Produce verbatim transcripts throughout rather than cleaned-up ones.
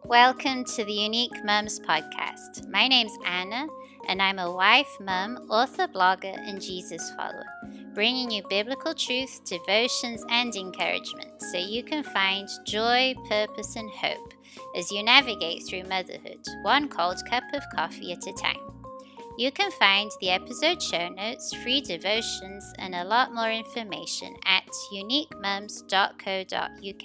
Welcome to the Unique Mums podcast. My name's Anna, and I'm a wife, mum, author, blogger, and Jesus follower, bringing you biblical truth, devotions, and encouragement so you can find joy, purpose, and hope as you navigate through motherhood, one cold cup of coffee at a time. You can find the episode show notes, free devotions, and a lot more information at unique mums dot co dot uk.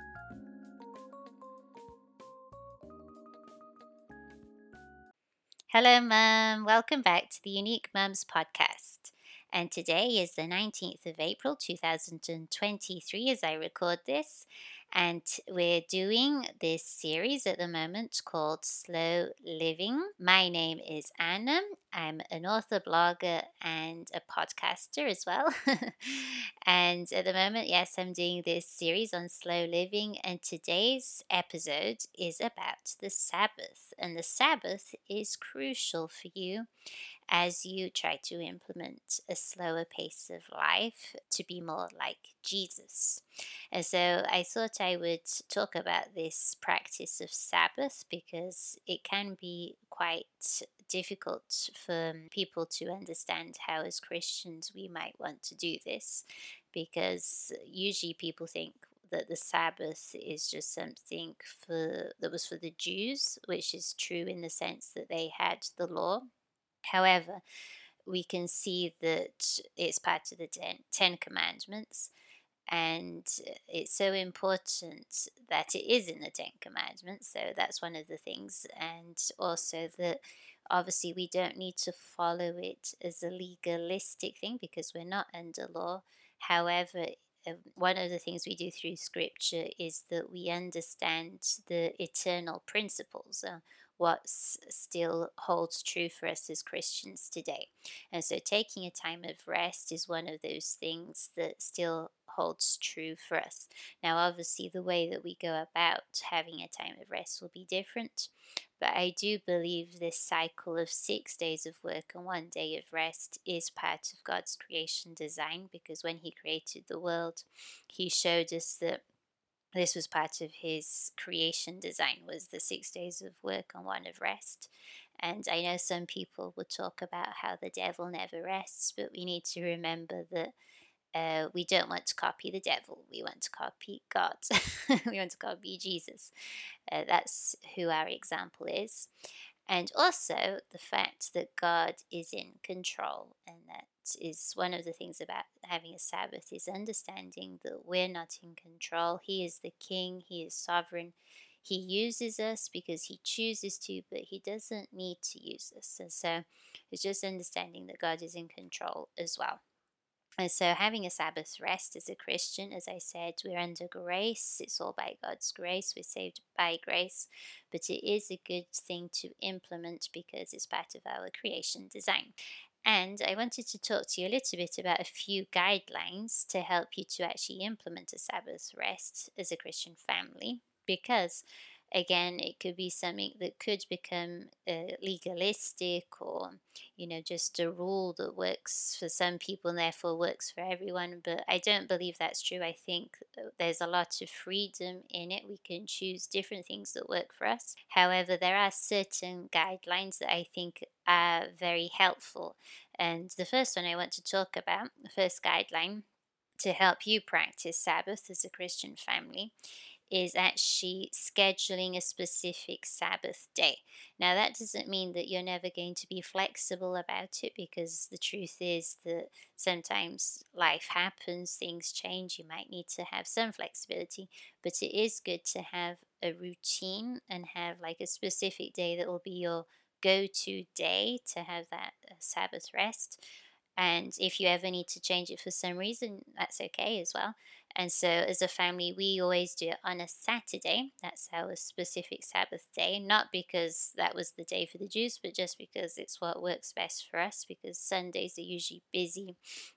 Hello, Mum. Welcome back to the Unique Mums podcast. And today is the nineteenth of April, two thousand twenty-three, as I record this. And we're doing this series at the moment called Slow Living. My name is Anna. I'm an author, blogger, and a podcaster as well. And at the moment, yes, I'm doing this series on slow living. And today's episode is about the Sabbath. And the Sabbath is crucial for you as you try to implement a slower pace of life to be more like Jesus. And so I thought I would talk about this practice of Sabbath because it can be quite difficult for people to understand how, as Christians, we might want to do this, because usually people think that the Sabbath is just something for that was for the Jews, which is true in the sense that they had the law. However, we can see that it's part of the Ten, Ten Commandments, and it's so important that it is in the Ten Commandments. So that's one of the things, and also that obviously we don't need to follow it as a legalistic thing because we're not under law. However, uh, one of the things we do through scripture is that we understand the eternal principles, uh, what s- still holds true for us as Christians today. And so taking a time of rest is one of those things that still holds true for us. Now, obviously, the way that we go about having a time of rest will be different, but I do believe this cycle of six days of work and one day of rest is part of God's creation design, because when He created the world, He showed us that this was part of His creation design, was the six days of work and one of rest. And I know some people would talk about how the devil never rests, but we need to remember that uh, we don't want to copy the devil. We want to copy God. We want to copy Jesus. Uh, that's who our example is. And also the fact that God is in control. And that is one of the things about having a Sabbath, is understanding that we're not in control. He is the king. He is sovereign. He uses us because he chooses to, but he doesn't need to use us. And so it's just understanding that God is in control as well. And so, having a Sabbath rest as a Christian, as I said, we're under grace. It's all by God's grace. We're saved by grace. But it is a good thing to implement because it's part of our creation design. And I wanted to talk to you a little bit about a few guidelines to help you to actually implement a Sabbath rest as a Christian family, because again, it could be something that could become uh, legalistic, or you know, just a rule that works for some people and therefore works for everyone. But I don't believe that's true. I think uh, there's a lot of freedom in it. We can choose different things that work for us. However, there are certain guidelines that I think are very helpful. And the first one I want to talk about, the first guideline to help you practice Sabbath as a Christian family, is actually scheduling a specific Sabbath day. Now, that doesn't mean that you're never going to be flexible about it, because the truth is that sometimes life happens, things change, you might need to have some flexibility, but it is good to have a routine and have like a specific day that will be your go to day to have that uh, Sabbath rest. And if you ever need to change it for some reason, that's okay as well. And so, as a family, we always do it on a Saturday. That's our specific Sabbath day, not because that was the day for the Jews, but just because it's what works best for us, because Sundays are usually busy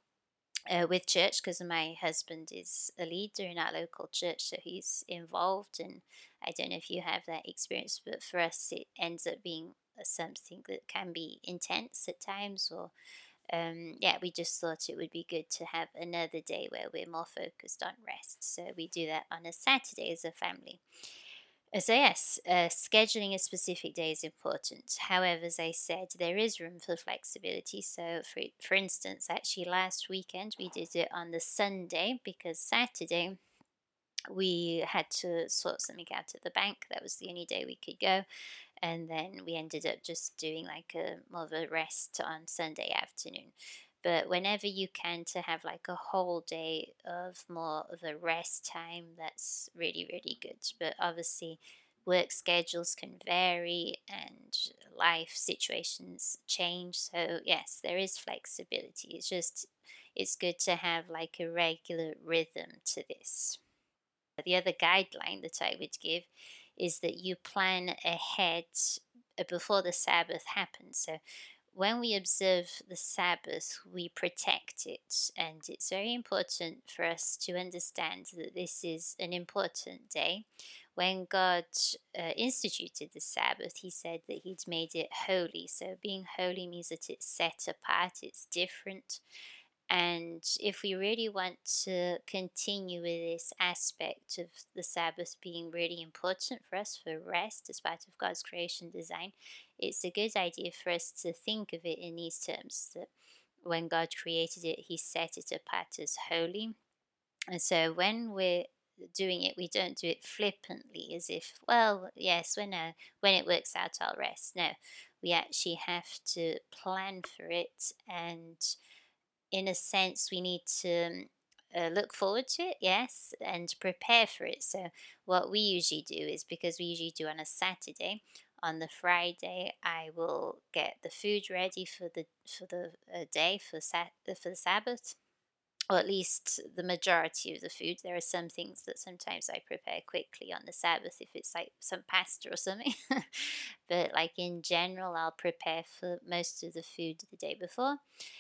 uh, with church, because my husband is a leader in our local church, so he's involved. And I don't know if you have that experience, but for us, it ends up being uh, something that can be intense at times, or um, yeah, we just thought it would be good to have another day where we're more focused on rest. So we do that on a Saturday as a family. Uh, So, yes, uh, scheduling a specific day is important. However, as I said, there is room for flexibility. So, for, for instance, actually last weekend we did it on the Sunday because Saturday we had to sort something out at the bank. That was the only day we could go. And then we ended up just doing like a more of a rest on Sunday afternoon. But whenever you can, to have like a whole day of more of a rest time, that's really, really good. But obviously, work schedules can vary and life situations change. So, yes, there is flexibility. It's just, it's good to have like a regular rhythm to this. The other guideline that I would give is that you plan ahead uh, before the Sabbath happens. So when we observe the Sabbath, we protect it. And it's very important for us to understand that this is an important day. When God uh, instituted the Sabbath, He said that He'd made it holy. So being holy means that it's set apart, it's different. And if we really want to continue with this aspect of the Sabbath being really important for us for rest as part of God's creation design, it's a good idea for us to think of it in these terms that when God created it, He set it apart as holy. And so when we're doing it, we don't do it flippantly as if, well, yes, when, uh, when it works out, I'll rest. No, we actually have to plan for it, and in a sense, we need to um, uh, look forward to it, yes, and prepare for it. So, what we usually do is because we usually do on a Saturday, on the Friday, I will get the food ready for the for the uh, day for sat uh, for the Sabbath. Or at least the majority of the food. There are some things that sometimes I prepare quickly on the Sabbath if it's like some pasta or something. But like in general, I'll prepare for most of the food the day before,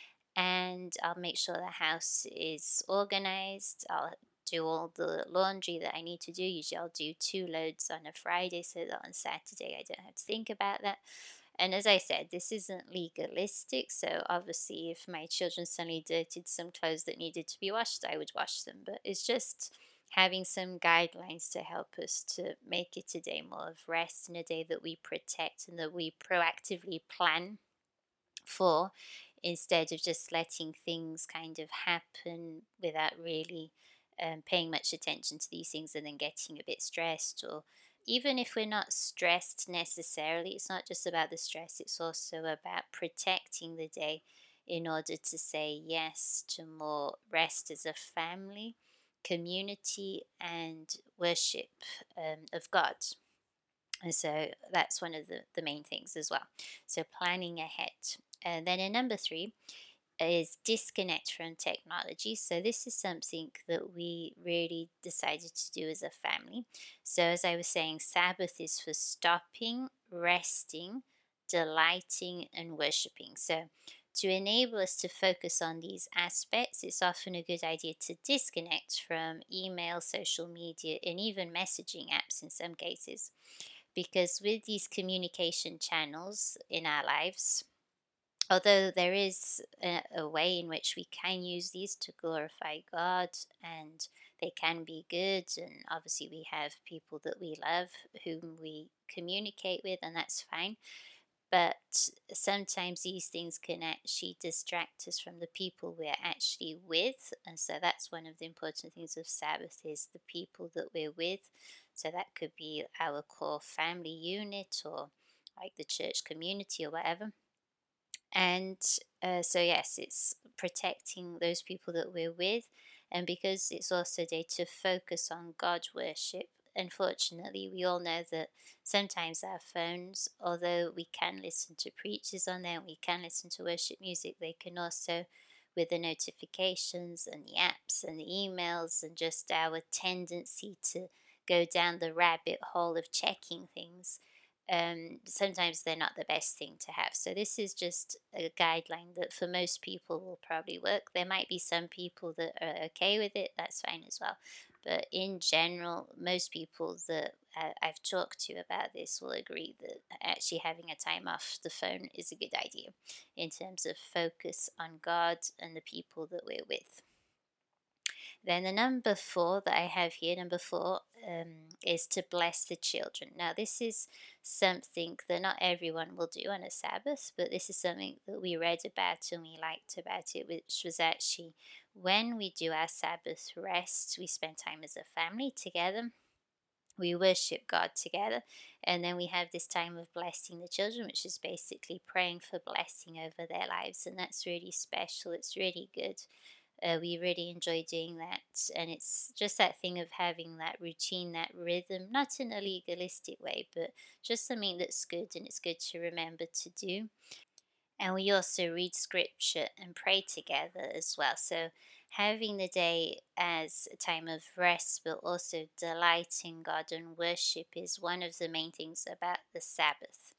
and I'll make sure the house is organized. I'll do all the laundry that I need to do. Usually, I'll do two loads on a Friday so that on Saturday I don't have to think about that. And as I said, this isn't legalistic. So, obviously, if my children suddenly dirtied some clothes that needed to be washed, I would wash them. But it's just having some guidelines to help us to make it a day more of rest and a day that we protect and that we proactively plan for, instead of just letting things kind of happen without really um, paying much attention to these things and then getting a bit stressed. Or even if we're not stressed necessarily, it's not just about the stress, it's also about protecting the day in order to say yes to more rest as a family, community, and worship um, of God. And so that's one of the, the main things as well. So planning ahead. And then in number three is disconnect from technology. So this is something that we really decided to do as a family. So as I was saying, Sabbath is for stopping, resting, delighting, and worshiping. So to enable us to focus on these aspects, it's often a good idea to disconnect from email, social media, and even messaging apps in some cases, because with these communication channels in our lives, although there is a, a way in which we can use these to glorify God, and they can be good, and obviously we have people that we love whom we communicate with, and that's fine. But sometimes these things can actually distract us from the people we're actually with, and so that's one of the important things of Sabbath is the people that we're with. So that could be our core family unit, or like the church community or whatever. And uh, so, yes, it's protecting those people that we're with. And because it's also a day to focus on God worship, unfortunately, we all know that sometimes our phones, although we can listen to preachers on there, we can listen to worship music, they can also, with the notifications and the apps and the emails, and just our tendency to go down the rabbit hole of checking things, um, sometimes they're not the best thing to have. So this is just a guideline that for most people will probably work. There might be some people that are okay with it. That's fine as well. But in general, most people that uh, I've talked to about this will agree that actually having a time off the phone is a good idea in terms of focus on God and the people that we're with. Then the number four that I have here, number four, um, is to bless the children. Now, this is something that not everyone will do on a Sabbath, but this is something that we read about and we liked about it, which was actually when we do our Sabbath rest, we spend time as a family together. We worship God together, and then we have this time of blessing the children, which is basically praying for blessing over their lives, and that's really special. It's really good. Uh, we really enjoy doing that, and it's just that thing of having that routine, that rhythm, not in a legalistic way, but just something that's good, and it's good to remember to do. And we also read scripture and pray together as well. So, having the day as a time of rest, but also delight in God and worship, is one of the main things about the Sabbath.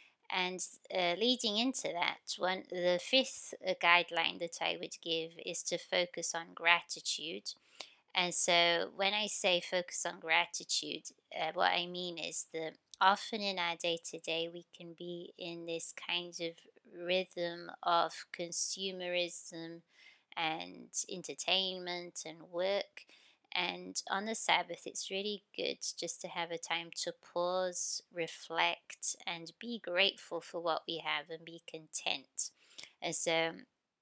And uh, leading into that, one the fifth uh, guideline that I would give is to focus on gratitude. And so, when I say focus on gratitude, uh, what I mean is that often in our day to day, we can be in this kind of rhythm of consumerism and entertainment and work. And on the Sabbath, it's really good just to have a time to pause, reflect, and be grateful for what we have and be content. And so,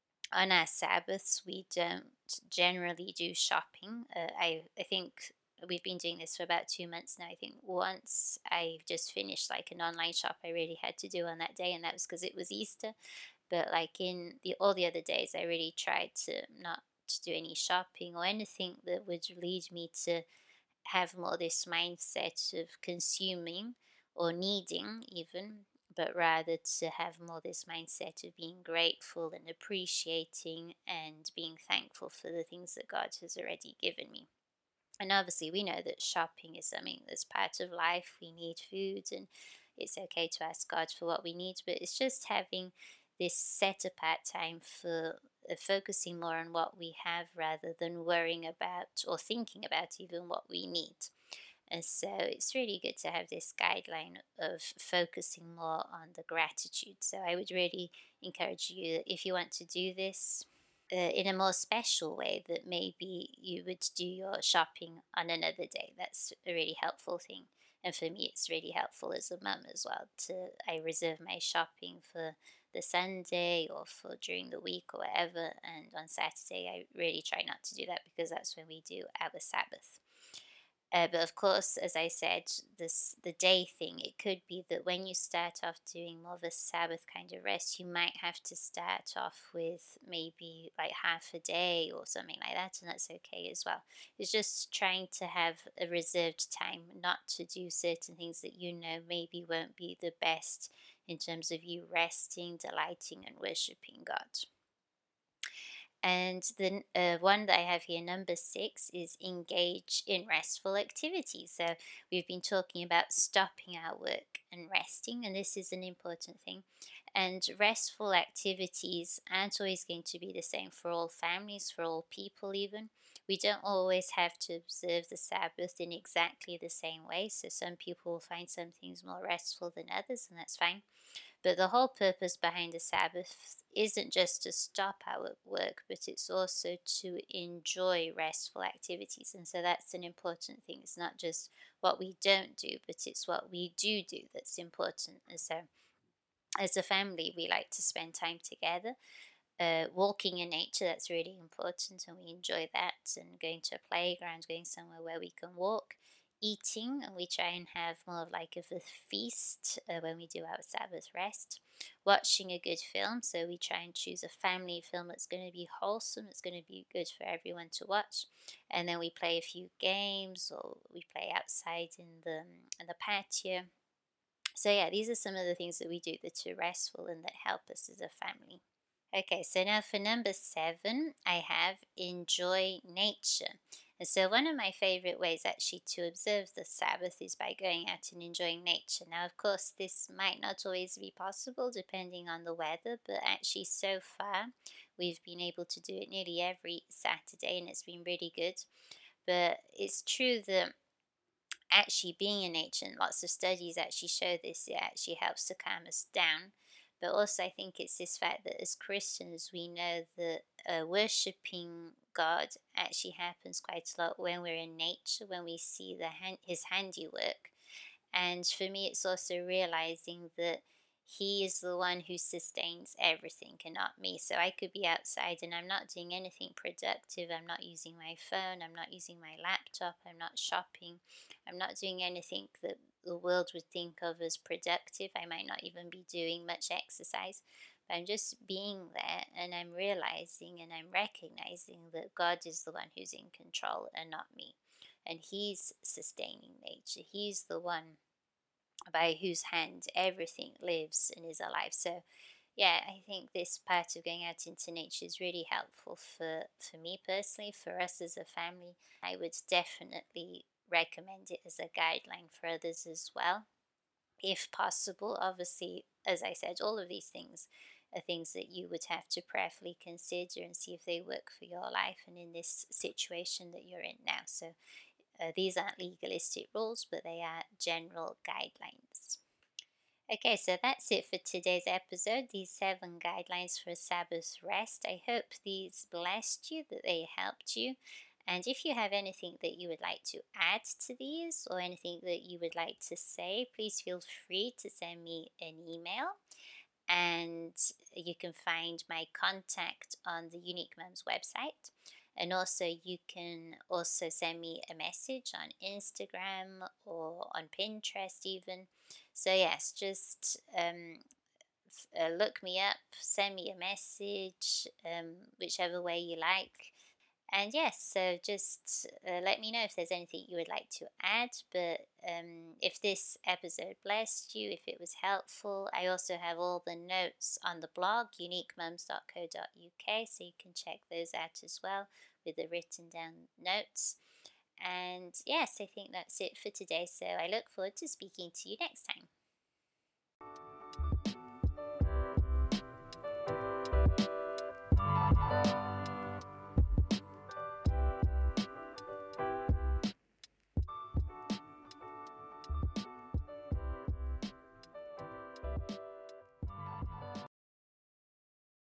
on our Sabbaths, we don't generally do shopping. Uh, I I think we've been doing this for about two months now. I think once I just finished like an online shop I really had to do on that day, and that was because it was Easter. But like in the all the other days, I really tried to not to do any shopping or anything that would lead me to have more this mindset of consuming or needing even, but rather to have more this mindset of being grateful and appreciating and being thankful for the things that God has already given me. And obviously, we know that shopping is something that's part of life. We need food, and it's okay to ask God for what we need, but it's just having this set apart time for uh, focusing more on what we have rather than worrying about or thinking about even what we need. And so it's really good to have this guideline of focusing more on the gratitude. So I would really encourage you, if you want to do this uh, in a more special way, that maybe you would do your shopping on another day. That's a really helpful thing. And for me, it's really helpful as a mum as well. To I reserve my shopping for the Sunday or for during the week or whatever. And on Saturday, I really try not to do that because that's when we do our Sabbath. Uh, but of course, as I said, this the day thing. It could be that when you start off doing more of a Sabbath kind of rest, you might have to start off with maybe like half a day or something like that, and that's okay as well. It's just trying to have a reserved time, not to do certain things that you know maybe won't be the best in terms of you resting, delighting, and worshiping God. And the uh, one that I have here, number six, is engage in restful activities. So we've been talking about stopping our work and resting, and this is an important thing. And restful activities aren't always going to be the same for all families, for all people, even. We don't always have to observe the Sabbath in exactly the same way. So some people will find some things more restful than others, and that's fine. But the whole purpose behind the Sabbath isn't just to stop our work, but it's also to enjoy restful activities. And so that's an important thing. It's not just what we don't do, but it's what we do do that's important. And so, as a family, we like to spend time together uh, walking in nature. That's really important, and we enjoy that. And going to a playground, going somewhere where we can walk. Eating, and we try and have more of like of a feast uh, when we do our Sabbath rest. Watching a good film, so we try and choose a family film that's going to be wholesome, that's going to be good for everyone to watch. And then we play a few games, or we play outside in the in the patio. So yeah, these are some of the things that we do that are restful and that help us as a family. Okay, so now for number seven, I have enjoy nature. And so, one of my favorite ways actually to observe the Sabbath is by going out and enjoying nature. Now, of course, this might not always be possible depending on the weather, but actually, so far, we've been able to do it nearly every Saturday, and it's been really good. But it's true that actually being in nature, and lots of studies actually show this, it actually helps to calm us down. But also, I think it's this fact that as Christians, we know that uh, worshipping God actually happens quite a lot when we're in nature, when we see the hand, His handiwork. And for me, it's also realizing that He is the one who sustains everything and not me. So I could be outside and I'm not doing anything productive. I'm not using my phone. I'm not using my laptop. I'm not shopping. I'm not doing anything that the world would think of as productive. I might not even be doing much exercise. But I'm just being there and I'm realizing and I'm recognizing that God is the one who's in control and not me. And He's sustaining nature. He's the one by whose hand everything lives and is alive. So, yeah, I think this part of going out into nature is really helpful for, for me personally, for us as a family. I would definitely recommend it as a guideline for others as well, if possible. Obviously, as I said, all of these things are things that you would have to prayerfully consider and see if they work for your life and in this situation that you're in now. So, uh, these aren't legalistic rules, but they are general guidelines. Okay, so that's it for today's episode. These seven guidelines for Sabbath rest. I hope these blessed you, that they helped you. And if you have anything that you would like to add to these or anything that you would like to say, please feel free to send me an email. And you can find my contact on the Unique Mums website. And also, you can also send me a message on Instagram or on Pinterest, even. So, yes, just um, f- uh, look me up, send me a message, um, whichever way you like. And yes, so just uh, let me know if there's anything you would like to add. But um, if this episode blessed you, if it was helpful, I also have all the notes on the blog, unique mums dot co dot uk, so you can check those out as well with the written down notes. And yes, I think that's it for today. So I look forward to speaking to you next time.